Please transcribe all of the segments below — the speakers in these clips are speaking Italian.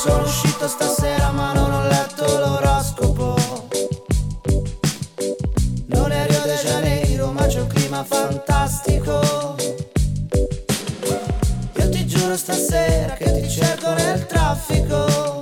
Sono uscito stasera ma non ho letto l'oroscopo. Non è Rio de Janeiro ma c'è un clima fantastico. Io ti giuro stasera che ti cerco nel traffico,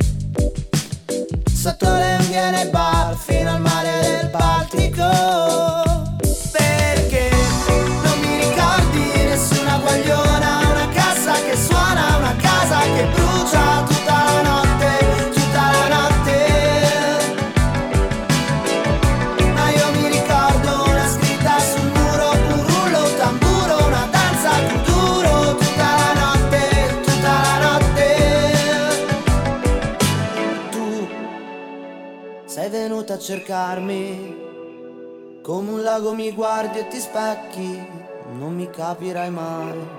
sotto le unghie nei bar fino al mare del Baltico. Perché non mi ricordi nessuna guagliona, una cassa che suona, una casa che brucia tutta la notte, tutta la notte. Ma io mi ricordo una scritta sul muro, un rullo, un tamburo, una danza kuduro, tutta la notte, tutta la notte. Tu sei venuta a cercarmi, come un lago mi guardi e ti specchi, non mi capirai mai.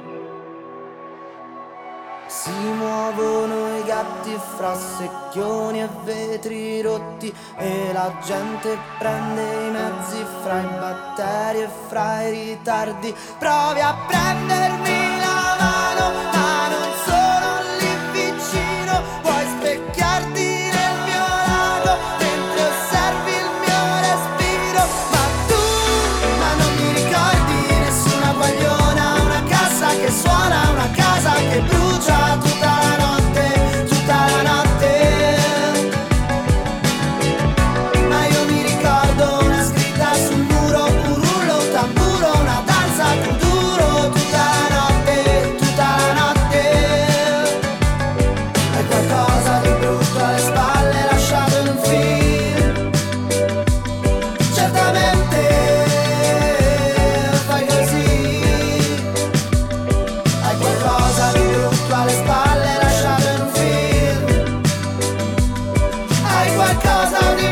Si muovono i gatti fra secchioni e vetri rotti, e la gente prende i mezzi fra i batteri e fra i ritardi. Provi a prendermi la mano, ma non sono lì vicino. Vuoi specchiarti nel mio lago mentre osservi il mio respiro. Ma non mi ricordi nessuna guagliona, una cassa che suona, una casa che brucia tutta la notte, tutta la notte. Ma io mi ricordo una scritta sul muro, un rullo, un tamburo, una danza kuduro, tutta la notte, tutta la notte. Hai qualcosa di brutto alle spalle lasciato in un film, certamente fai così. Hai qualcosa di brutto alle spalle lasciato in un film, hai qualcosa di